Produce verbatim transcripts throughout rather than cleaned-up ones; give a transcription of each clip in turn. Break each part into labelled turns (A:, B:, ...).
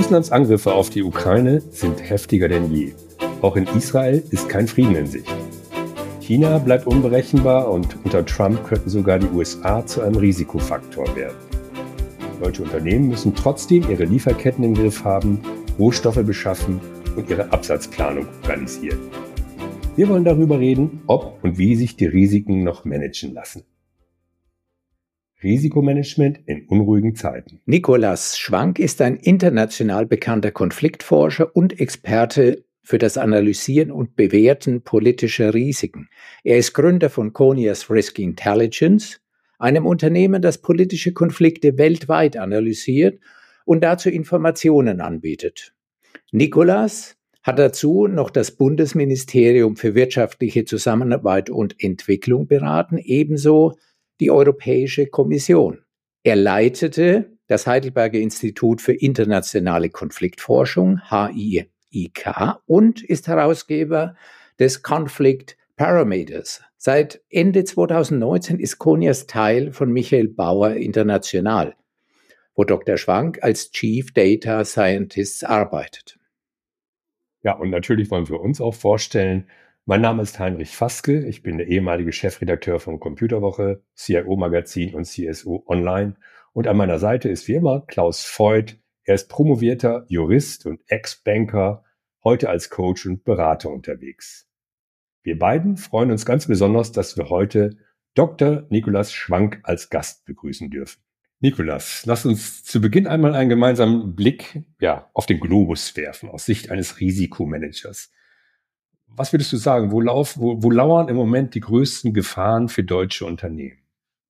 A: Russlands Angriffe auf die Ukraine sind heftiger denn je. Auch in Israel ist kein Frieden in Sicht. China bleibt unberechenbar und unter Trump könnten sogar die U S A zu einem Risikofaktor werden. Deutsche Unternehmen müssen trotzdem ihre Lieferketten im Griff haben, Rohstoffe beschaffen und ihre Absatzplanung organisieren. Wir wollen darüber reden, ob und wie sich die Risiken noch managen lassen. Risikomanagement in unruhigen Zeiten.
B: Nikolaus Schwank ist ein international bekannter Konfliktforscher und Experte für das Analysieren und Bewerten politischer Risiken. Er ist Gründer von Conius Risk Intelligence, einem Unternehmen, das politische Konflikte weltweit analysiert und dazu Informationen anbietet. Nikolaus hat dazu noch das Bundesministerium für wirtschaftliche Zusammenarbeit und Entwicklung beraten, ebenso die Europäische Kommission. Er leitete das Heidelberger Institut für internationale Konfliktforschung, H I I K, und ist Herausgeber des Conflict Parameters. Seit Ende zweitausendneunzehn ist Conius Teil von Michael Bauer International, wo Doktor Schwank als Chief Data Scientist arbeitet.
A: Ja, und natürlich wollen wir uns auch vorstellen. Mein Name ist Heinrich Faske, ich bin der ehemalige Chefredakteur von Computerwoche, C I O-Magazin und C S O Online. Und an meiner Seite ist wie immer Klaus Voigt. Er ist promovierter Jurist und Ex-Banker, heute als Coach und Berater unterwegs. Wir beiden freuen uns ganz besonders, dass wir heute Doktor Nikolaus Schwank als Gast begrüßen dürfen. Nikolaus, lass uns zu Beginn einmal einen gemeinsamen Blick ja, auf den Globus werfen, aus Sicht eines Risikomanagers. Was würdest du sagen, wo, lauf, wo, wo lauern im Moment die größten Gefahren für deutsche Unternehmen?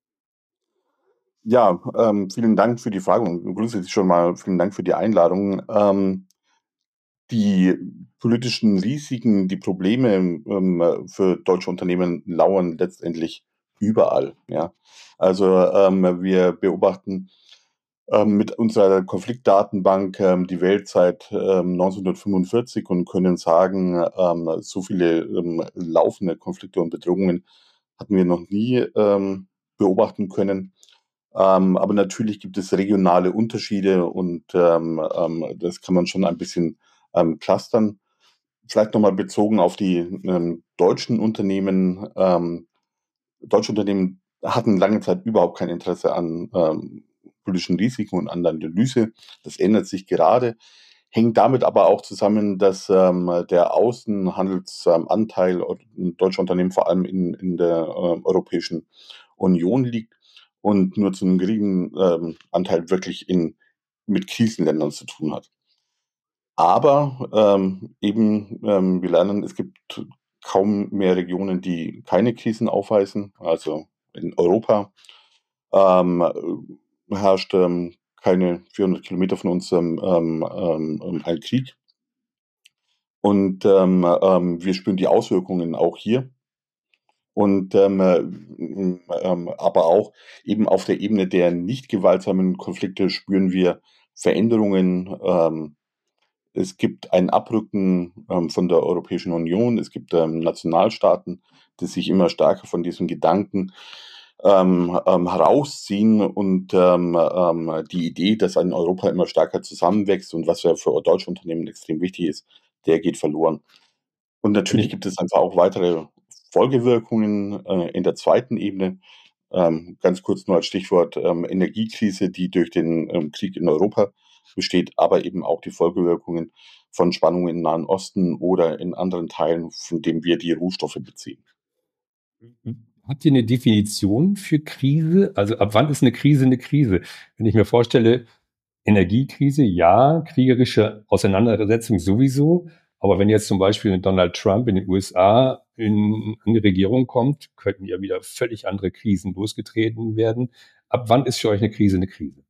C: Ja, ähm, vielen Dank für die Frage und grundsätzlich schon mal vielen Dank für die Einladung. Ähm, die politischen Risiken, die Probleme ähm, für deutsche Unternehmen lauern letztendlich überall. Ja, also ähm, wir beobachten ähm, mit unserer Konfliktdatenbank ähm, die Welt seit ähm, neunzehnhundertfünfundvierzig und können sagen, ähm, so viele ähm, laufende Konflikte und Bedrohungen hatten wir noch nie ähm, beobachten können. Ähm, aber natürlich gibt es regionale Unterschiede und ähm, ähm, das kann man schon ein bisschen ähm, clustern. Vielleicht nochmal bezogen auf die ähm, deutschen Unternehmen. Ähm, deutsche Unternehmen hatten lange Zeit überhaupt kein Interesse an ähm, politischen Risiken und an der Analyse. Das ändert sich gerade. Hängt damit aber auch zusammen, dass ähm, der Außenhandelsanteil deutscher Unternehmen vor allem in, in der äh, Europäischen Union liegt und nur zu einem geringen ähm, Anteil wirklich in, mit Krisenländern zu tun hat. Aber ähm, eben, ähm, wir lernen, es gibt kaum mehr Regionen, die keine Krisen aufweisen. Also in Europa ähm, herrscht ähm, keine vierhundert Kilometer von uns ähm, ähm, ein Krieg. Und ähm, ähm, wir spüren die Auswirkungen auch hier. Und ähm, ähm, aber auch eben auf der Ebene der nicht gewaltsamen Konflikte spüren wir Veränderungen. Ähm, es gibt ein Abrücken ähm, von der Europäischen Union. Es gibt ähm, Nationalstaaten, die sich immer stärker von diesem Gedanken ähm, ähm, herausziehen und ähm, ähm, die Idee, dass ein Europa immer stärker zusammenwächst und was ja für deutsche Unternehmen extrem wichtig ist, der geht verloren. Und natürlich gibt es einfach auch weitere Folgewirkungen äh, in der zweiten Ebene. Ähm, ganz kurz nur als Stichwort ähm, Energiekrise, die durch den ähm, Krieg in Europa besteht, aber eben auch die Folgewirkungen von Spannungen im Nahen Osten oder in anderen Teilen, von denen wir die Rohstoffe beziehen.
A: Habt ihr eine Definition für Krise? Also ab wann ist eine Krise eine Krise? Wenn ich mir vorstelle, Energiekrise, ja, kriegerische Auseinandersetzung sowieso. Aber wenn jetzt zum Beispiel Donald Trump in den U S A in, in die Regierung kommt, könnten ja wieder völlig andere Krisen losgetreten werden. Ab wann ist für euch eine Krise eine Krise?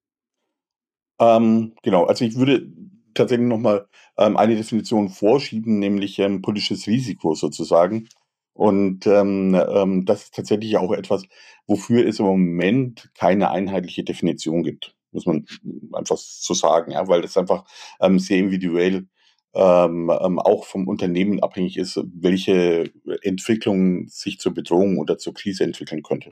C: Ähm, genau, also ich würde tatsächlich nochmal ähm, eine Definition vorschieben, nämlich ähm, politisches Risiko sozusagen. Und ähm, ähm, das ist tatsächlich auch etwas, wofür es im Moment keine einheitliche Definition gibt, muss man einfach so sagen, ja, weil das einfach ähm, sehr individuell ähm, ähm, auch vom Unternehmen abhängig ist, welche Entwicklung sich zur Bedrohung oder zur Krise entwickeln könnte.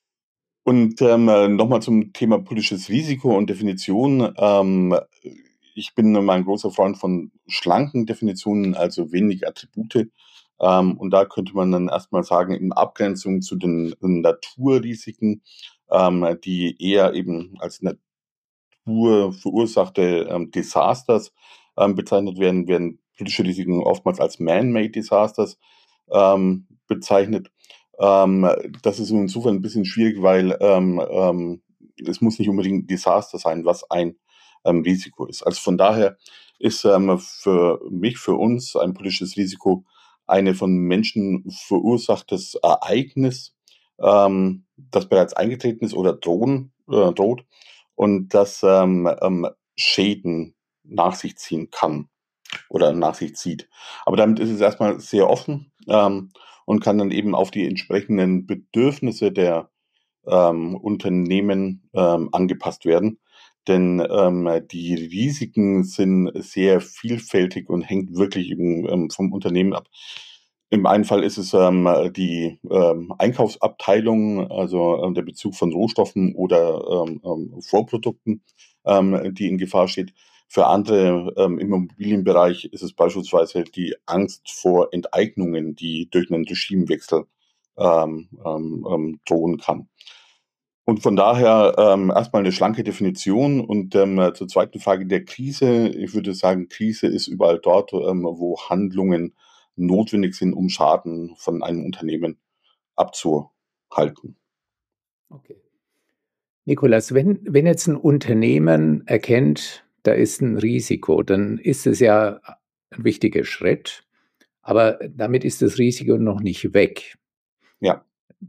C: Und ähm, nochmal zum Thema politisches Risiko und Definition. Ähm, ich bin immer ein großer Freund von schlanken Definitionen, also wenig Attribute. Ähm, und da könnte man dann erstmal sagen, in Abgrenzung zu den Naturrisiken, ähm, die eher eben als naturverursachte ähm, Disasters ähm, bezeichnet werden, werden politische Risiken oftmals als Man-Made Disasters ähm, bezeichnet. Ähm, das ist insofern ein bisschen schwierig, weil ähm, ähm, es muss nicht unbedingt ein Desaster sein, was ein ähm, Risiko ist. Also von daher ist ähm, für mich, für uns ein politisches Risiko eine von Menschen verursachtes Ereignis, ähm, das bereits eingetreten ist oder drohen, äh, droht und das ähm, ähm, Schäden nach sich ziehen kann oder nach sich zieht. Aber damit ist es erstmal sehr offen ähm, und kann dann eben auf die entsprechenden Bedürfnisse der ähm, Unternehmen ähm, angepasst werden. Denn ähm, die Risiken sind sehr vielfältig und hängt wirklich eben, ähm, vom Unternehmen ab. Im einen Fall ist es ähm, die ähm, Einkaufsabteilung, also ähm, der Bezug von Rohstoffen oder ähm, ähm, Vorprodukten, ähm, die in Gefahr steht. Für andere ähm, im Immobilienbereich ist es beispielsweise die Angst vor Enteignungen, die durch einen Regimewechsel ähm, ähm, ähm, drohen kann. Und von daher ähm, erstmal eine schlanke Definition. Und ähm, zur zweiten Frage der Krise. Ich würde sagen, Krise ist überall dort, ähm, wo Handlungen notwendig sind, um Schaden von einem Unternehmen abzuhalten.
B: Okay. Nikolas, wenn, wenn jetzt ein Unternehmen erkennt, da ist ein Risiko, dann ist es ja ein wichtiger Schritt, aber damit ist das Risiko noch nicht weg.
C: Ja.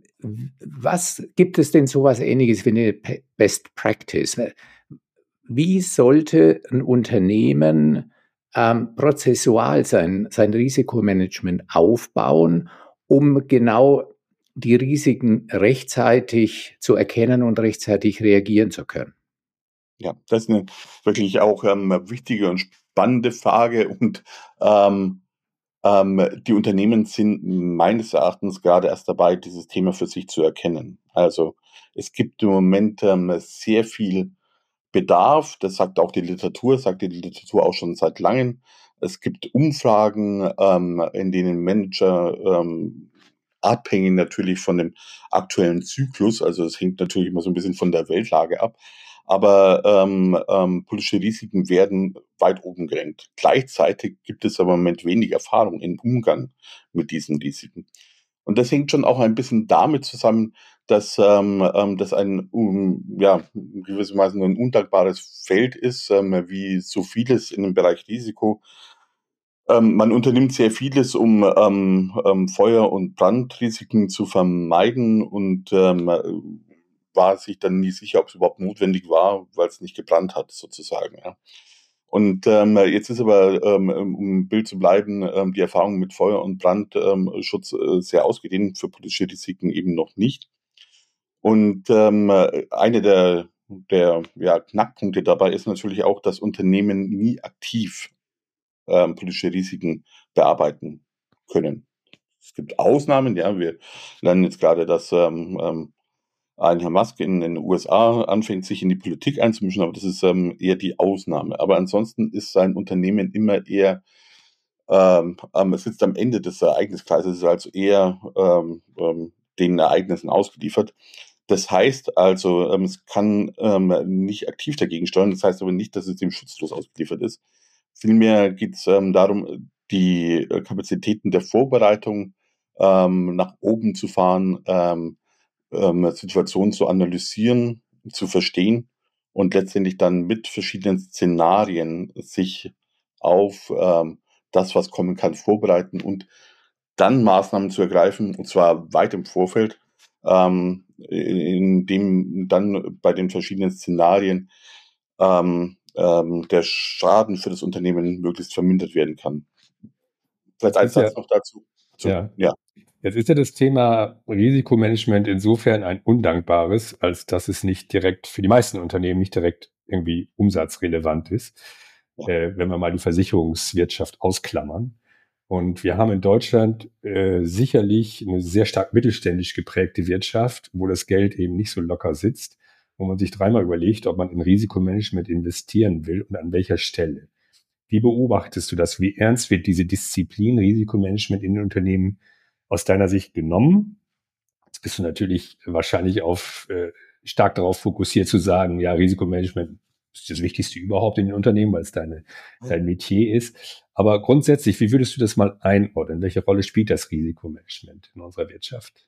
B: Was gibt es denn sowas Ähnliches wie eine Best Practice? Wie sollte ein Unternehmen ähm, prozessual sein, sein Risikomanagement aufbauen, um genau die Risiken rechtzeitig zu erkennen und rechtzeitig reagieren zu können?
C: Ja, das ist eine wirklich auch ähm, wichtige und spannende Frage. Und ähm, ähm, die Unternehmen sind meines Erachtens gerade erst dabei, dieses Thema für sich zu erkennen. Also es gibt im Moment ähm, sehr viel Bedarf, das sagt auch die Literatur, sagt die Literatur auch schon seit langem. Es gibt Umfragen, ähm, in denen Manager, ähm, abhängig natürlich von dem aktuellen Zyklus, also es hängt natürlich immer so ein bisschen von der Weltlage ab, aber ähm, ähm, politische Risiken werden weit oben gerankt. Gleichzeitig gibt es aber im Moment wenig Erfahrung im Umgang mit diesen Risiken. Und das hängt schon auch ein bisschen damit zusammen, dass ähm, ähm, das ein, um, ja, gewissermaßen ein undankbares Feld ist, ähm, wie so vieles in dem Bereich Risiko. Ähm, man unternimmt sehr vieles, um ähm, ähm, Feuer- und Brandrisiken zu vermeiden und ähm, äh, war sich dann nie sicher, ob es überhaupt notwendig war, weil es nicht gebrannt hat, sozusagen. Ja. Und ähm, jetzt ist aber, ähm, um im Bild zu bleiben, ähm, die Erfahrung mit Feuer- und Brandschutz äh, sehr ausgedehnt, für politische Risiken eben noch nicht. Und ähm, eine der, der ja, Knackpunkte dabei ist natürlich auch, dass Unternehmen nie aktiv ähm, politische Risiken bearbeiten können. Es gibt Ausnahmen, ja, wir lernen jetzt gerade, dass ähm, ähm, ein Herr Musk in den U S A anfängt, sich in die Politik einzumischen, aber das ist ähm, eher die Ausnahme. Aber ansonsten ist sein Unternehmen immer eher, ähm, ähm, es sitzt am Ende des Ereigniskreises, ist also eher ähm, ähm, den Ereignissen ausgeliefert. Das heißt also, ähm, es kann ähm, nicht aktiv dagegen steuern, das heißt aber nicht, dass es dem schutzlos ausgeliefert ist. Vielmehr geht es ähm, darum, die äh, Kapazitäten der Vorbereitung ähm, nach oben zu fahren, ähm, ähm, Situationen zu analysieren, zu verstehen und letztendlich dann mit verschiedenen Szenarien sich auf ähm, das, was kommen kann, vorbereiten und dann Maßnahmen zu ergreifen, und zwar weit im Vorfeld, ähm, in dem dann bei den verschiedenen Szenarien ähm, ähm, der Schaden für das Unternehmen möglichst vermindert werden kann. Vielleicht
A: Jetzt
C: ein
A: ist ja,
C: Satz noch dazu. So,
A: ja,
C: ja.
A: jetzt ist ja das Thema Risikomanagement insofern ein undankbares, als dass es nicht direkt für die meisten Unternehmen nicht direkt irgendwie umsatzrelevant ist,
C: Ja.
A: äh, wenn wir mal die Versicherungswirtschaft ausklammern. Und wir haben in Deutschland äh, sicherlich eine sehr stark mittelständisch geprägte Wirtschaft, wo das Geld eben nicht so locker sitzt. wo man sich dreimal überlegt, ob man in Risikomanagement investieren will und an welcher Stelle. Wie beobachtest du das? Wie ernst wird diese Disziplin Risikomanagement in den Unternehmen aus deiner Sicht genommen? Jetzt bist du natürlich wahrscheinlich auf, äh, stark darauf fokussiert zu sagen, ja, Risikomanagement ist das Wichtigste überhaupt in den Unternehmen, weil es deine, dein Metier ist. Aber grundsätzlich, wie würdest du das mal einordnen? Welche Rolle spielt das Risikomanagement in unserer Wirtschaft?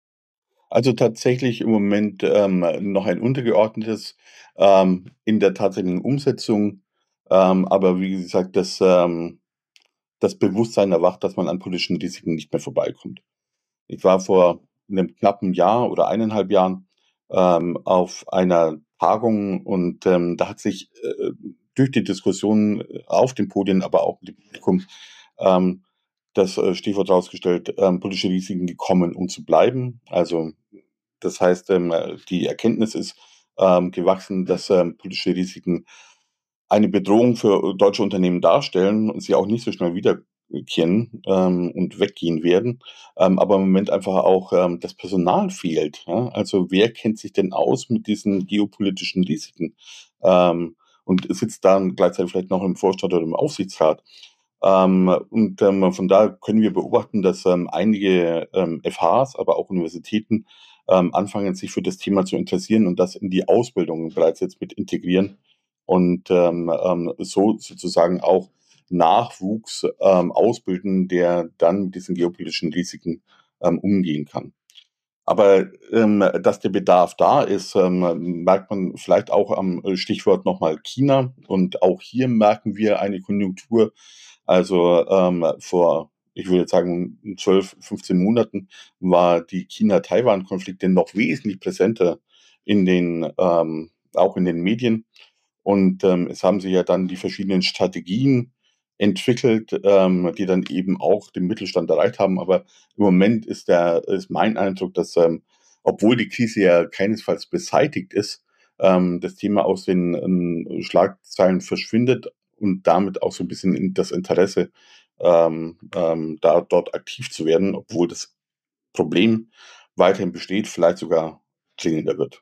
C: Also tatsächlich im Moment ähm, noch ein untergeordnetes ähm, in der tatsächlichen Umsetzung. Ähm, aber wie gesagt, das, ähm, das Bewusstsein erwacht, dass man an politischen Risiken nicht mehr vorbeikommt. Ich war vor einem knappen Jahr oder eineinhalb Jahren ähm, auf einer Tagung und ähm, da hat sich äh, durch die Diskussion auf den Podien, aber auch mit dem Publikum ähm, das äh, Stichwort rausgestellt, ähm, politische Risiken gekommen, um zu bleiben. Also das heißt, ähm, die Erkenntnis ist ähm, gewachsen, dass ähm, politische Risiken eine Bedrohung für deutsche Unternehmen darstellen und sie auch nicht so schnell wiederkehren ähm, und weggehen werden. Ähm, aber im Moment einfach auch ähm, das Personal fehlt. Ja? Also wer kennt sich denn aus mit diesen geopolitischen Risiken ähm, und sitzt dann gleichzeitig vielleicht noch im Vorstand oder im Aufsichtsrat? Ähm, und ähm, von daher können wir beobachten, dass ähm, einige ähm, F Hs, aber auch Universitäten ähm, anfangen, sich für das Thema zu interessieren und das in die Ausbildung bereits jetzt mit integrieren und ähm, ähm, so sozusagen auch Nachwuchs ähm, ausbilden, der dann mit diesen geopolitischen Risiken ähm, umgehen kann. Aber ähm, dass der Bedarf da ist, ähm, merkt man vielleicht auch am Stichwort nochmal China. Und auch hier merken wir eine Konjunktur. Also ähm, vor, ich würde sagen, zwölf, fünfzehn Monaten war die China-Taiwan-Konflikte noch wesentlich präsenter in den, ähm, auch in den Medien. Und ähm, es haben sich ja dann die verschiedenen Strategien entwickelt, ähm, die dann eben auch den Mittelstand erreicht haben. Aber im Moment ist der, ist mein Eindruck, dass, ähm, obwohl die Krise ja keinesfalls beseitigt ist, ähm, das Thema aus den ähm, Schlagzeilen verschwindet und damit auch so ein bisschen in das Interesse, ähm, ähm, da dort aktiv zu werden, obwohl das Problem weiterhin besteht, vielleicht sogar dringender wird.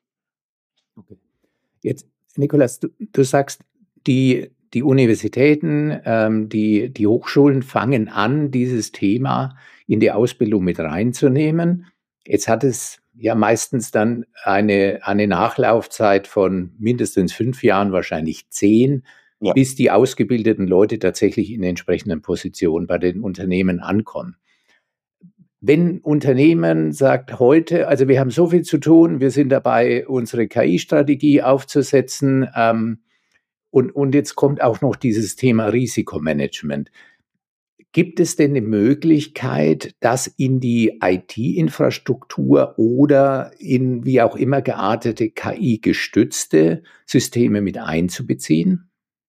B: Okay. Jetzt, Nikolas, du, du sagst, die, die Universitäten, ähm, die, die Hochschulen fangen an, dieses Thema in die Ausbildung mit reinzunehmen. Jetzt hat es ja meistens dann eine, eine Nachlaufzeit von mindestens fünf Jahren, wahrscheinlich zehn,
C: Ja.
B: bis die ausgebildeten Leute tatsächlich in entsprechenden Positionen bei den Unternehmen ankommen. Wenn Unternehmen sagt heute, also wir haben so viel zu tun, wir sind dabei, unsere K I-Strategie aufzusetzen, ähm, und, und jetzt kommt auch noch dieses Thema Risikomanagement. Gibt es denn eine Möglichkeit, das in die I T-Infrastruktur oder in wie auch immer geartete K I-gestützte Systeme mit einzubeziehen?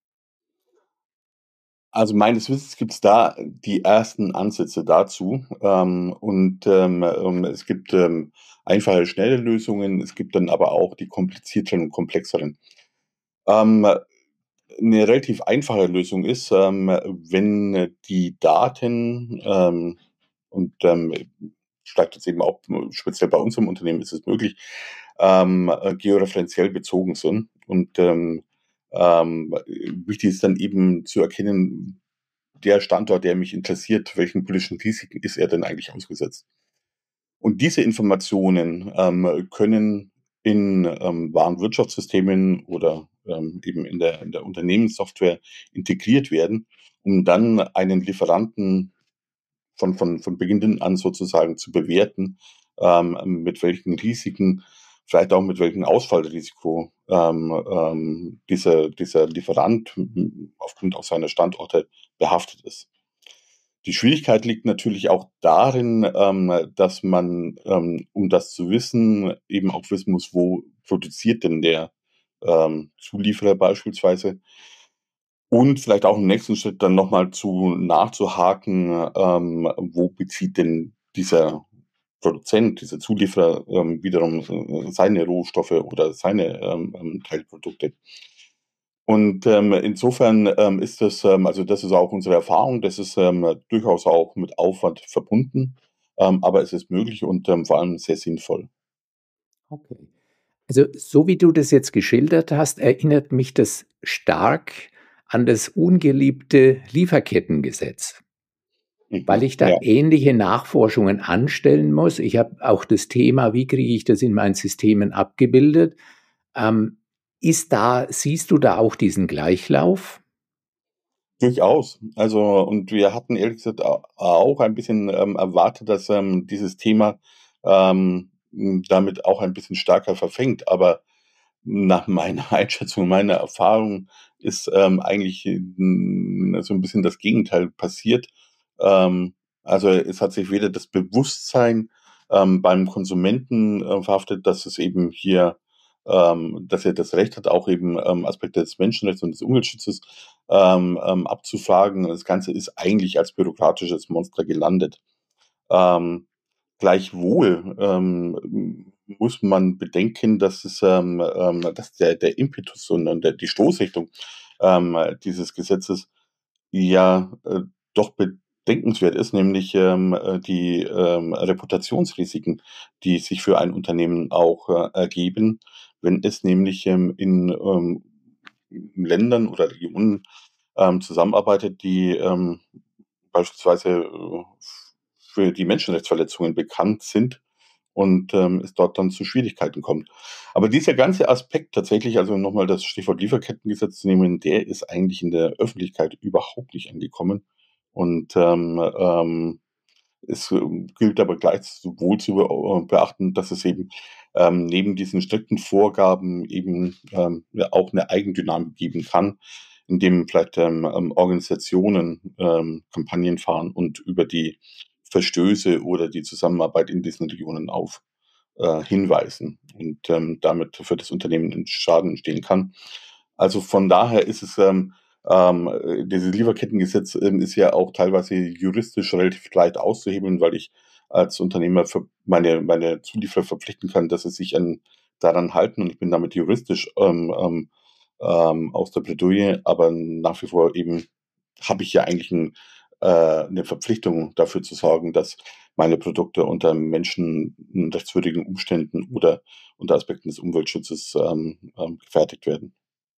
C: Also meines Wissens gibt es da die ersten Ansätze dazu. Ähm, und ähm, ähm, es gibt ähm, einfache, schnelle Lösungen, es gibt dann aber auch die komplizierteren und komplexeren. Ähm, eine relativ einfache Lösung ist, ähm, wenn die Daten ähm, und ähm, steigt jetzt eben auch speziell bei unserem Unternehmen ist es möglich, ähm, äh, georeferenziell bezogen sind. Und ähm, ähm, wichtig ist dann eben zu erkennen, der Standort, der mich interessiert, welchen politischen Risiken ist er denn eigentlich ausgesetzt? Und diese Informationen ähm, können in ähm, Warenwirtschaftssystemen oder ähm, eben in der, in der Unternehmenssoftware integriert werden, um dann einen Lieferanten von, von, von Beginn an sozusagen zu bewerten, ähm, mit welchen Risiken, vielleicht auch mit welchem Ausfallrisiko ähm, ähm, dieser, dieser Lieferant m, aufgrund auch seiner Standorte behaftet ist. Die Schwierigkeit liegt natürlich auch darin, ähm, dass man, ähm, um das zu wissen, eben auch wissen muss, wo produziert denn der ähm, Zulieferer beispielsweise. Und vielleicht auch im nächsten Schritt dann nochmal zu nachzuhaken, ähm, wo bezieht denn dieser Produzent, dieser Zulieferer ähm, wiederum äh, seine Rohstoffe oder seine ähm, ähm, Teilprodukte. Und ähm, insofern ähm, ist das, ähm, also das ist auch unsere Erfahrung, das ist ähm, durchaus auch mit Aufwand verbunden, ähm, aber es ist möglich und ähm, vor allem sehr sinnvoll.
B: Okay. Also, so wie du das jetzt geschildert hast, erinnert mich das stark an das ungeliebte Lieferkettengesetz, weil
C: Mhm.
B: ich da
C: Ja.
B: ähnliche Nachforschungen anstellen muss. Ich habe auch das Thema, wie kriege ich das in meinen Systemen abgebildet? Ähm, ist da siehst du da auch diesen Gleichlauf?
C: Durchaus. Also, und wir hatten ehrlich gesagt a auch ein bisschen, ähm, erwartet, dass, ähm, dieses Thema, ähm, hm, damit auch ein bisschen stärker verfängt. Aber nach meiner Einschätzung, meiner Erfahrung ist, ähm, eigentlich, hm, so ein bisschen das Gegenteil passiert. Ähm, also, es hat sich weder das Bewusstsein, ähm, beim Konsumenten, äh, verhaftet, dass es eben hier ähm, dass er das Recht hat, auch eben, ähm, Aspekte des Menschenrechts und des Umweltschutzes, ähm, ähm, abzufragen. Das Ganze ist eigentlich als bürokratisches Monster gelandet. Ähm, Gleichwohl, ähm, muss man bedenken, dass es, ähm, ähm, dass der der Impetus und und der die Stoßrichtung, ähm, dieses Gesetzes ja, äh, doch bedenkenswert ist, nämlich, ähm, äh, die, ähm, Reputationsrisiken, die sich für ein Unternehmen auch, äh, ergeben, wenn es nämlich, ähm, in, ähm, Ländern oder Regionen, ähm, zusammenarbeitet, die, ähm, beispielsweise, äh, für die Menschenrechtsverletzungen bekannt sind und, ähm, es dort dann zu Schwierigkeiten kommt. Aber dieser ganze Aspekt tatsächlich, also nochmal das Stichwort Lieferkettengesetz zu nehmen, der ist eigentlich in der Öffentlichkeit überhaupt nicht angekommen. Und, ähm, ähm, es, ähm, gilt aber gleichwohl zu be äh, beachten, dass es eben, ähm, neben diesen strikten Vorgaben eben, ähm, ja auch eine Eigendynamik geben kann, indem vielleicht, ähm, ähm, Organisationen, ähm, Kampagnen fahren und über die Verstöße oder die Zusammenarbeit in diesen Regionen auf äh, hinweisen und, ähm, damit für das Unternehmen 'n Schaden entstehen kann. Also, von daher ist es, ähm ähm, äh, dieses Lieferkettengesetz, ähm, ist ja auch teilweise juristisch relativ leicht auszuhebeln, weil ich als Unternehmer ver meine meine Zulieferer verpflichten kann, dass sie sich an daran halten, und ich bin damit juristisch, ähm, ähm, ähm, aus der Bredouille, aber nach wie vor eben habe ich ja eigentlich 'n äh, 'ne Verpflichtung dafür zu sorgen, dass meine Produkte unter menschenrechtswürdigen Umständen oder unter Aspekten des Umweltschutzes, ähm, ähm, gefertigt werden.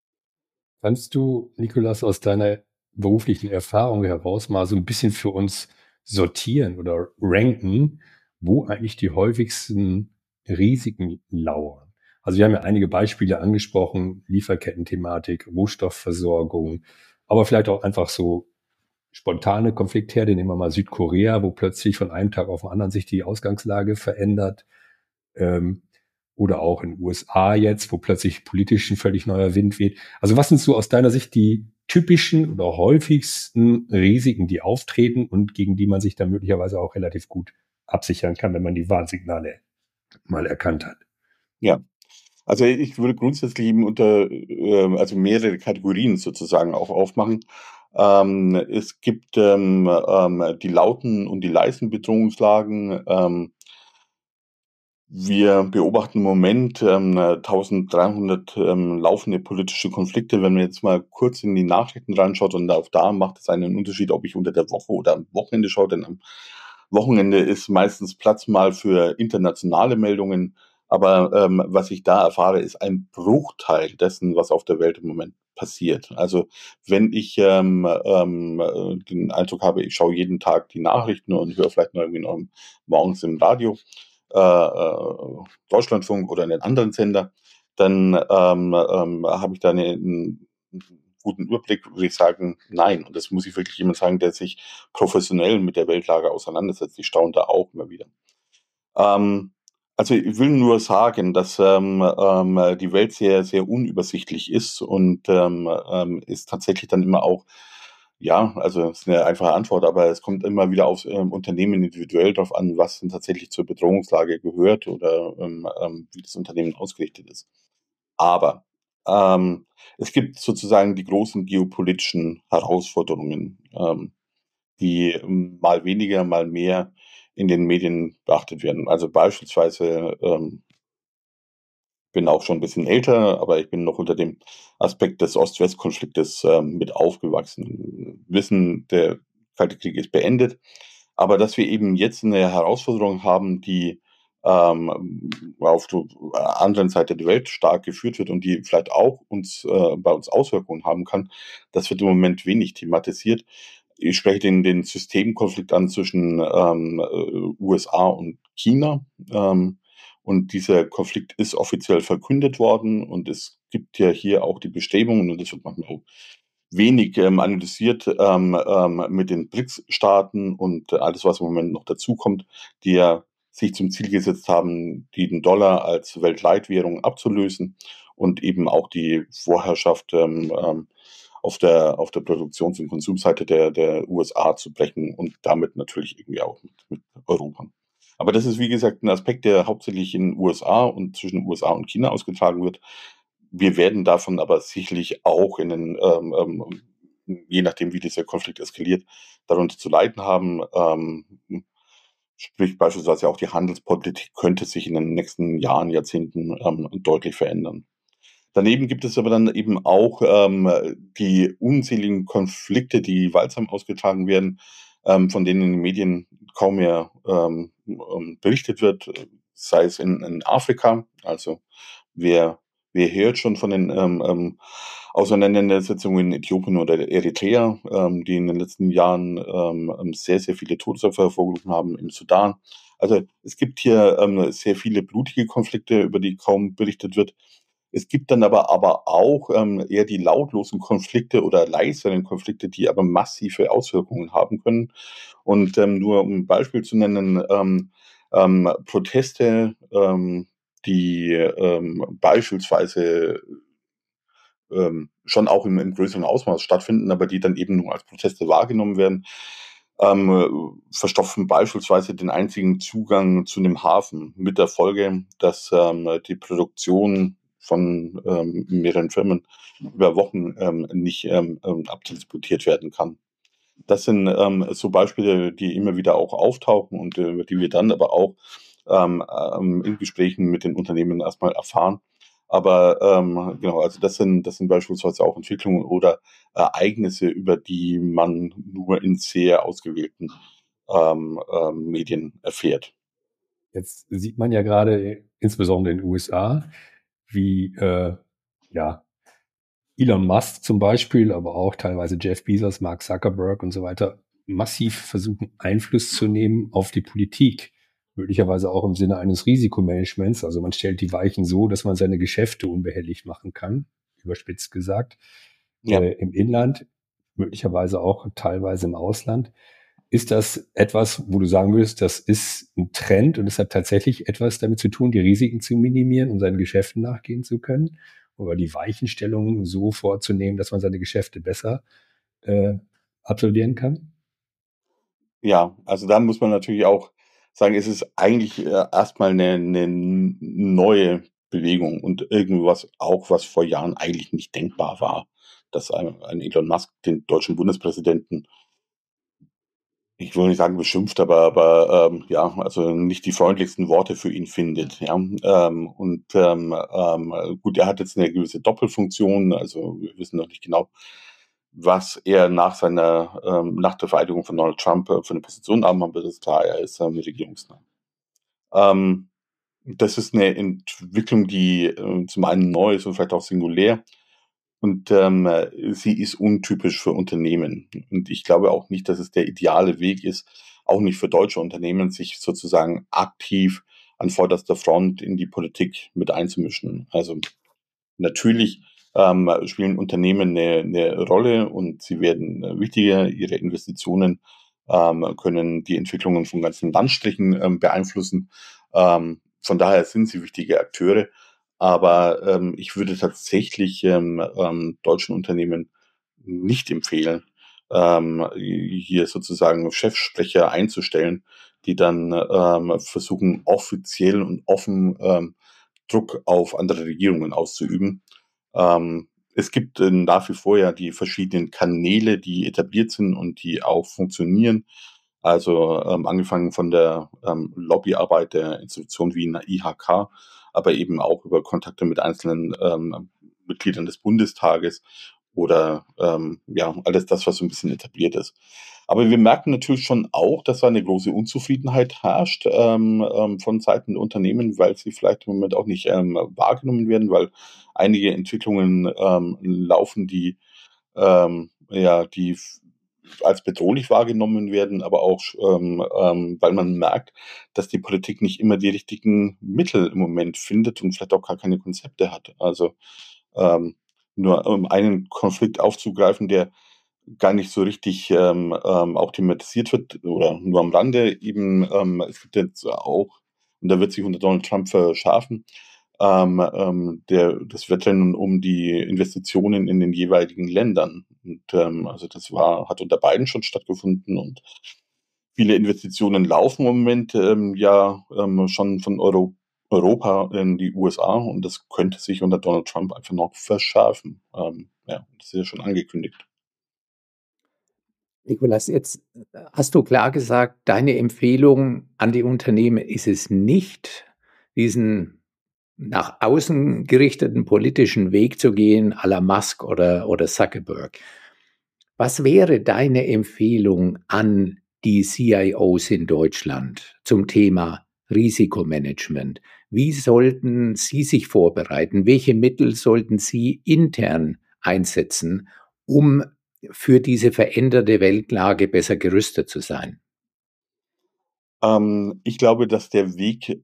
A: Kannst du, Nikolas, aus deiner beruflichen Erfahrung heraus mal so ein bisschen für uns sortieren oder ranken, wo eigentlich die häufigsten Risiken lauern? Also, wir haben ja einige Beispiele angesprochen, Lieferkettenthematik, Rohstoffversorgung, aber vielleicht auch einfach so spontane Konfliktherde. Nehmen wir mal Südkorea, wo plötzlich von einem Tag auf den anderen sich die Ausgangslage verändert. Ähm, oder auch in den U S A jetzt, wo plötzlich politisch ein völlig neuer Wind weht. Also was sind so aus deiner Sicht die typischen oder häufigsten Risiken, die auftreten und gegen die man sich dann möglicherweise auch relativ gut absichern kann, wenn man die Warnsignale mal erkannt hat?
C: Ja, also ich würde grundsätzlich eben unter, ähm, also mehrere Kategorien sozusagen auch aufmachen. Ähm, es gibt, ähm, ähm, die lauten und die leisen Bedrohungslagen. Ähm, Wir beobachten im Moment, ähm, eintausenddreihundert, ähm, laufende politische Konflikte. Wenn man jetzt mal kurz in die Nachrichten reinschaut, und auch da macht es einen Unterschied, ob ich unter der Woche oder am Wochenende schaue, denn am Wochenende ist meistens Platz mal für internationale Meldungen. Aber, ähm, was ich da erfahre, ist ein Bruchteil dessen, was auf der Welt im Moment passiert. Also, wenn ich, ähm, ähm, äh, den Eindruck habe, ich schaue jeden Tag die Nachrichten und höre vielleicht noch irgendwie noch morgens im Radio, äh, äh, Deutschlandfunk oder einen anderen Sender, dann, ähm, ähm, habe ich da 'ne 'n 'n guten Überblick, würde ich sagen, nein. Und das muss ich wirklich jemand sagen, der sich professionell mit der Weltlage auseinandersetzt. Ich staune da auch immer wieder. Ähm, also, ich will nur sagen, dass, ähm, ähm, die Welt sehr, sehr unübersichtlich ist und, ähm, ähm, ist tatsächlich dann immer auch, ja, also, ist 'ne einfache Antwort, aber es kommt immer wieder aufs, ähm, Unternehmen individuell drauf an, was denn tatsächlich zur Bedrohungslage gehört oder, ähm, ähm, wie das Unternehmen ausgerichtet ist. Aber, ähm, es gibt sozusagen die großen geopolitischen Herausforderungen, ähm, die, ähm, mal weniger, mal mehr in den Medien beachtet werden. Also, beispielsweise, ähm bin auch schon ein bisschen älter, aber ich bin noch unter dem Aspekt des Ost-West-Konfliktes, ähm, mit aufgewachsen. Wissen, der Kalte Krieg ist beendet, aber dass wir eben jetzt eine Herausforderung haben, die, ähm, auf der anderen Seite der Welt stark geführt wird und die vielleicht auch uns äh, bei uns Auswirkungen haben kann, das wird im Moment wenig thematisiert. Ich spreche den, den Systemkonflikt an zwischen ähm, äh, U S A und China. Ähm, und dieser Konflikt ist offiziell verkündet worden und es gibt ja hier auch die Bestrebungen, und das wird manchmal auch wenig ähm, analysiert, ähm, ähm, mit den B R I C S-Staaten und alles, was im Moment noch dazukommt, die ja sich zum Ziel gesetzt haben, den Dollar als Weltleitwährung abzulösen und eben auch die Vorherrschaft ähm, ähm, auf der, auf der Produktions- und Konsumseite der, der U S A zu brechen und damit natürlich irgendwie auch mit, mit Europa. Aber das ist, wie gesagt, ein Aspekt, der hauptsächlich in den U S A und zwischen U S A und China ausgetragen wird. Wir werden davon aber sicherlich auch in den, ähm, ähm, je nachdem, wie dieser Konflikt eskaliert, darunter zu leiden haben. Ähm, sprich beispielsweise auch die Handelspolitik könnte sich in den nächsten Jahren, Jahrzehnten ähm, deutlich verändern. Daneben gibt es aber dann eben auch ähm, die unzähligen Konflikte, die gewaltsam ausgetragen werden, ähm, von denen in den Medien kaum mehr ähm, ähm, berichtet wird, sei es in, in Afrika. Also wer, wer hört schon von den ähm, ähm, Auseinandersetzungen in Äthiopien oder Eritrea, ähm, die in den letzten Jahren ähm, sehr, sehr viele Todesopfer hervorgerufen haben, im Sudan. Also es gibt hier ähm, sehr viele blutige Konflikte, über die kaum berichtet wird. Es gibt dann aber, aber auch ähm, eher die lautlosen Konflikte oder leiseren Konflikte, die aber massive Auswirkungen haben können. Und ähm, nur um ein Beispiel zu nennen, ähm, ähm, Proteste, ähm, die ähm, beispielsweise ähm, schon auch im, im größeren Ausmaß stattfinden, aber die dann eben nur als Proteste wahrgenommen werden, ähm, verstopfen beispielsweise den einzigen Zugang zu einem Hafen mit der Folge, dass ähm, die Produktion von ähm, mehreren Firmen über Wochen ähm, nicht ähm, ähm, abtransportiert werden kann. Das sind ähm, so Beispiele, die immer wieder auch auftauchen und äh, die wir dann aber auch ähm, ähm, in Gesprächen mit den Unternehmen erstmal erfahren. Aber ähm, genau, also das sind, das sind beispielsweise auch Entwicklungen oder Ereignisse, über die man nur in sehr ausgewählten ähm, ähm, Medien erfährt.
A: Jetzt sieht man ja gerade, insbesondere in den U S A, wie äh, ja, Elon Musk zum Beispiel, aber auch teilweise Jeff Bezos, Mark Zuckerberg und so weiter, massiv versuchen, Einfluss zu nehmen auf die Politik. Möglicherweise auch im Sinne eines Risikomanagements. Also man stellt die Weichen so, dass man seine Geschäfte unbehelligt machen kann, überspitzt gesagt,
C: Ja.
A: äh, im Inland, möglicherweise auch teilweise im Ausland. Ist das etwas, wo du sagen würdest, das ist ein Trend und es hat tatsächlich etwas damit zu tun, die Risiken zu minimieren, um seinen Geschäften nachgehen zu können? Oder die Weichenstellungen so vorzunehmen, dass man seine Geschäfte besser äh, absolvieren kann?
C: Ja, also da muss man natürlich auch sagen, es ist eigentlich äh, erstmal eine, eine neue Bewegung und irgendwas auch, was vor Jahren eigentlich nicht denkbar war, dass ein, ein Elon Musk den deutschen Bundespräsidenten, ich will nicht sagen beschimpft, aber, aber ähm, ja, also nicht die freundlichsten Worte für ihn findet. Ja, ähm, und ähm, ähm, gut, er hat jetzt eine gewisse Doppelfunktion, also wir wissen noch nicht genau, was er nach seiner, ähm, nach der Vereidigung von Donald Trump äh, für eine Position haben wird, ist klar, er ist ähm, regierungsnah. Ähm, das ist eine Entwicklung, die äh, zum einen neu ist und vielleicht auch singulär. Und ähm, sie ist untypisch für Unternehmen. Und ich glaube auch nicht, dass es der ideale Weg ist, auch nicht für deutsche Unternehmen, sich sozusagen aktiv an vorderster Front in die Politik mit einzumischen. Also natürlich ähm, spielen Unternehmen eine, eine Rolle und sie werden äh, wichtiger. Ihre Investitionen ähm, können die Entwicklungen von ganzen Landstrichen ähm, beeinflussen. Ähm, von daher sind sie wichtige Akteure. Aber ähm, ich würde tatsächlich ähm, ähm, deutschen Unternehmen nicht empfehlen, ähm, hier sozusagen Chefsprecher einzustellen, die dann ähm, versuchen, offiziell und offen ähm, Druck auf andere Regierungen auszuüben. Ähm, es gibt äh, nach wie vor ja die verschiedenen Kanäle, die etabliert sind und die auch funktionieren. Also ähm, angefangen von der ähm, Lobbyarbeit der Institutionen wie in der I H K, aber eben auch über Kontakte mit einzelnen ähm, Mitgliedern des Bundestages oder ähm, ja, alles das, was so ein bisschen etabliert ist. Aber wir merken natürlich schon auch, dass da eine große Unzufriedenheit herrscht ähm, ähm, von Seiten der Unternehmen, weil sie vielleicht im Moment auch nicht ähm, wahrgenommen werden, weil einige Entwicklungen ähm, laufen, die ähm, ja, die f- als bedrohlich wahrgenommen werden, aber auch ähm, ähm, weil man merkt, dass die Politik nicht immer die richtigen Mittel im Moment findet und vielleicht auch gar keine Konzepte hat. Also ähm, nur um einen Konflikt aufzugreifen, der gar nicht so richtig ähm, ähm, auch thematisiert wird oder nur am Rande eben, ähm, es gibt jetzt auch, und da wird sich unter Donald Trump verschärfen, ähm, ähm, der, das Wettrennen um die Investitionen in den jeweiligen Ländern. Und ähm, also das war, hat unter Biden schon stattgefunden und viele Investitionen laufen im Moment ähm, ja ähm, schon von Euro Europa in die U S A und das könnte sich unter Donald Trump einfach noch verschärfen. Ähm, ja, das ist ja schon angekündigt.
B: Nikolas, jetzt äh, hast du klar gesagt, deine Empfehlung an die Unternehmen ist es nicht, diesen nach außen gerichteten politischen Weg zu gehen, à la Musk oder, oder Zuckerberg. Was wäre deine Empfehlung an die C I Os in Deutschland zum Thema Risikomanagement? Wie sollten sie sich vorbereiten? Welche Mittel sollten sie intern einsetzen, um für diese veränderte Weltlage besser gerüstet zu sein?
C: Ähm, ich glaube, dass der Weg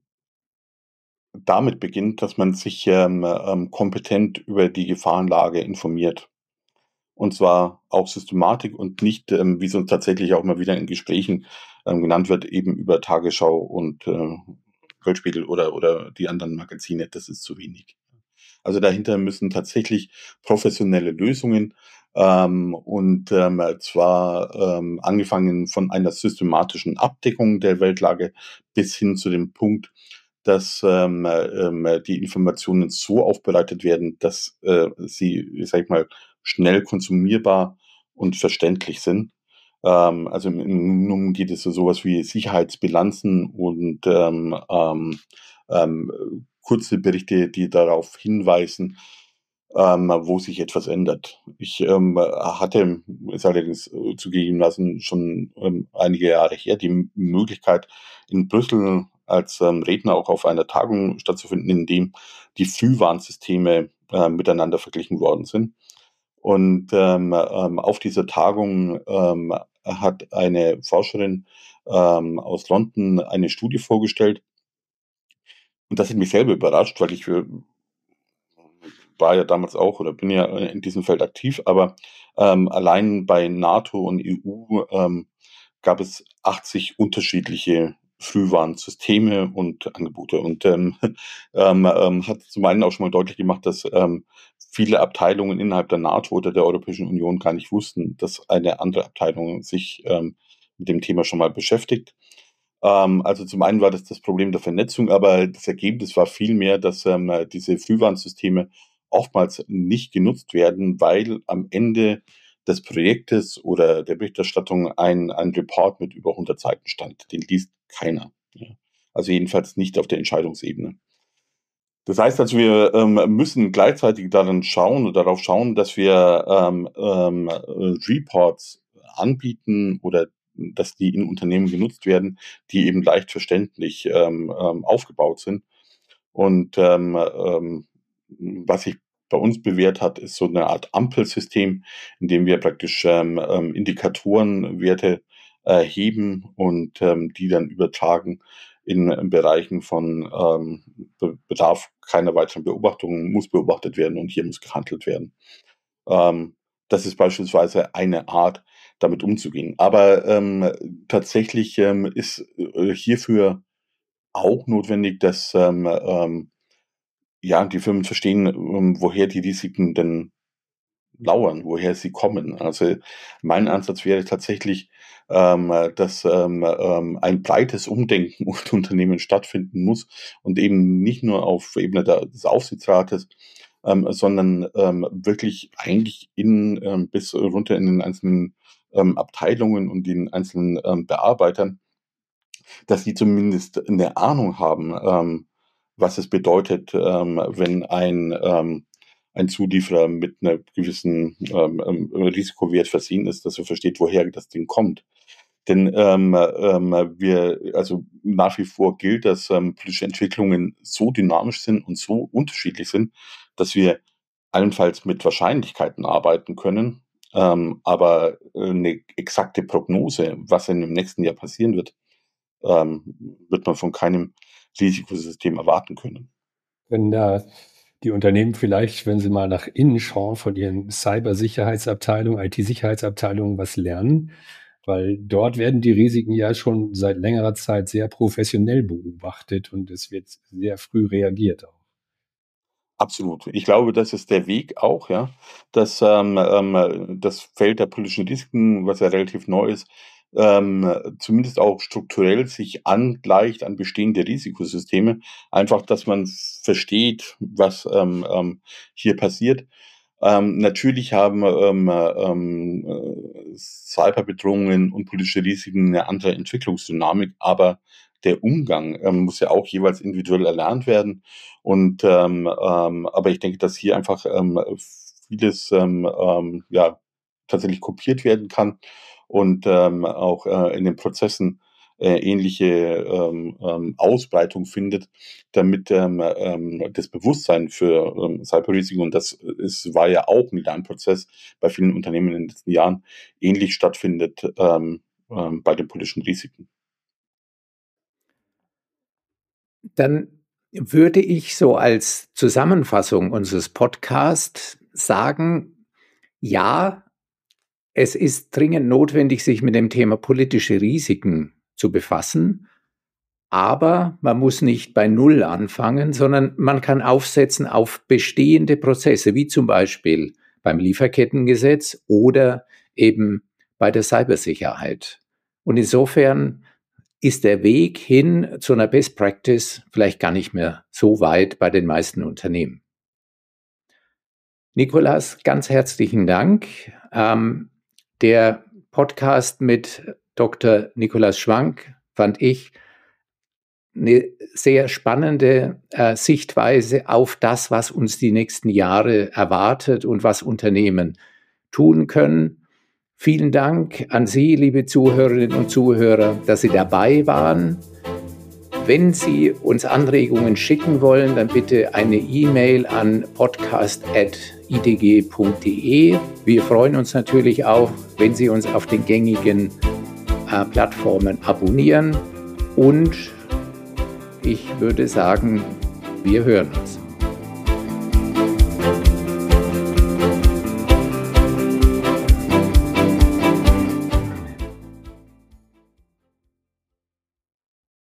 C: damit beginnt, dass man sich ähm, ähm, kompetent über die Gefahrenlage informiert. Und zwar auch Systematik und nicht, ähm, wie es uns tatsächlich auch immer wieder in Gesprächen ähm, genannt wird, eben über Tagesschau und äh, Weltspiegel oder, oder die anderen Magazine. Das ist zu wenig. Also dahinter müssen tatsächlich professionelle Lösungen ähm, und ähm, zwar ähm, angefangen von einer systematischen Abdeckung der Weltlage bis hin zu dem Punkt, dass ähm, ähm, die Informationen so aufbereitet werden, dass äh, sie, sag ich mal, schnell konsumierbar und verständlich sind. Ähm, also im Minimum geht es so sowas wie Sicherheitsbilanzen und ähm, ähm, ähm, kurze Berichte, die darauf hinweisen, ähm, wo sich etwas ändert. Ich ähm, hatte, ist allerdings äh, zugegebenermaßen schon ähm, einige Jahre her, die M- Möglichkeit in Brüssel als ähm, Redner auch auf einer Tagung stattzufinden, in dem die Frühwarnsysteme äh, miteinander verglichen worden sind. Und ähm, ähm, auf dieser Tagung ähm, hat eine Forscherin ähm, aus London eine Studie vorgestellt. Und das hat mich selber überrascht, weil ich äh, war ja damals auch oder bin ja in diesem Feld aktiv, aber ähm, allein bei NATO und E U ähm, gab es achtzig unterschiedliche Frühwarnsysteme und Angebote. Und ähm, ähm, ähm, hat zum einen auch schon mal deutlich gemacht, dass ähm, viele Abteilungen innerhalb der NATO oder der Europäischen Union gar nicht wussten, dass eine andere Abteilung sich ähm, mit dem Thema schon mal beschäftigt. Ähm, also zum einen war das das Problem der Vernetzung, aber das Ergebnis war vielmehr, dass ähm, diese Frühwarnsysteme oftmals nicht genutzt werden, weil am Ende des Projektes oder der Berichterstattung ein, ein Report mit über hundert Seiten stand. Den liest keiner. Ja. Also jedenfalls nicht auf der Entscheidungsebene. Das heißt also, wir ähm, müssen gleichzeitig daran schauen oder darauf schauen, dass wir ähm, ähm, äh, Reports anbieten oder dass die in Unternehmen genutzt werden, die eben leicht verständlich ähm, ähm, aufgebaut sind. Und ähm, ähm, was sich bei uns bewährt hat, ist so eine Art Ampelsystem, in dem wir praktisch ähm, ähm, Indikatorenwerte erheben und ähm, die dann übertragen in, in Bereichen von ähm, Be- Bedarf keiner weiteren Beobachtungen, muss beobachtet werden und hier muss gehandelt werden. Ähm, das ist beispielsweise eine Art, damit umzugehen. Aber ähm, tatsächlich ähm, ist äh, hierfür auch notwendig, dass ähm, ähm, ja, die Firmen verstehen, ähm, woher die Risiken denn lauern, woher sie kommen. Also mein Ansatz wäre tatsächlich, ähm, äh, dass ähm, ähm, ein breites Umdenken und Unternehmen stattfinden muss und eben nicht nur auf Ebene der, des Aufsichtsrates, ähm, sondern ähm, wirklich eigentlich in ähm, bis runter in den einzelnen ähm, Abteilungen und den einzelnen ähm, Bearbeitern, dass sie zumindest eine Ahnung haben, ähm, was es bedeutet, ähm, wenn ein ähm, ein Zulieferer mit einer gewissen ähm, ähm, Risikowert versehen ist, dass er versteht, woher das Ding kommt. Denn ähm, ähm, wir, also nach wie vor gilt, dass ähm, politische Entwicklungen so dynamisch sind und so unterschiedlich sind, dass wir allenfalls mit Wahrscheinlichkeiten arbeiten können, ähm, aber eine exakte Prognose, was in dem nächsten Jahr passieren wird, ähm, wird man von keinem Risikosystem erwarten können.
A: Wenn da die Unternehmen vielleicht, wenn sie mal nach innen schauen, von ihren Cybersicherheitsabteilungen, I T-Sicherheitsabteilungen was lernen, weil dort werden die Risiken ja schon seit längerer Zeit sehr professionell beobachtet und es wird sehr früh reagiert auch.
C: Absolut. Ich glaube, das ist der Weg auch, ja, dass ähm, ähm, das Feld der politischen Risiken, was ja relativ neu ist, ähm, zumindest auch strukturell sich angleicht an bestehende Risikosysteme. Einfach, dass man versteht, was ähm, ähm, hier passiert. Ähm, natürlich haben ähm, ähm, äh, Cyberbedrohungen und politische Risiken eine andere Entwicklungsdynamik, aber der Umgang ähm, muss ja auch jeweils individuell erlernt werden. Und ähm, ähm, aber ich denke, dass hier einfach ähm, vieles ähm, ähm, ja tatsächlich kopiert werden kann und ähm, auch äh, in den Prozessen äh, ähnliche ähm, ähm, Ausbreitung findet, damit ähm, ähm, das Bewusstsein für ähm, Cyberrisiken, und das ist, war ja auch ein Lernprozess bei vielen Unternehmen in den letzten Jahren, ähnlich stattfindet ähm, ähm, bei den politischen Risiken.
B: Dann würde ich so als Zusammenfassung unseres Podcasts sagen, ja, es ist dringend notwendig, sich mit dem Thema politische Risiken zu befassen, aber man muss nicht bei Null anfangen, sondern man kann aufsetzen auf bestehende Prozesse, wie zum Beispiel beim Lieferkettengesetz oder eben bei der Cybersicherheit. Und insofern ist der Weg hin zu einer Best Practice vielleicht gar nicht mehr so weit bei den meisten Unternehmen. Nikolas, ganz herzlichen Dank. Ähm, der Podcast mit Doktor Nikolas Schwank fand ich eine sehr spannende äh, Sichtweise auf das, was uns die nächsten Jahre erwartet und was Unternehmen tun können. Vielen Dank an Sie, liebe Zuhörerinnen und Zuhörer, dass Sie dabei waren. Wenn Sie uns Anregungen schicken wollen, dann bitte eine E-Mail an podcast at i d g punkt d e. Wir freuen uns natürlich auch, wenn Sie uns auf den gängigen äh, Plattformen abonnieren. Und ich würde sagen, wir hören uns.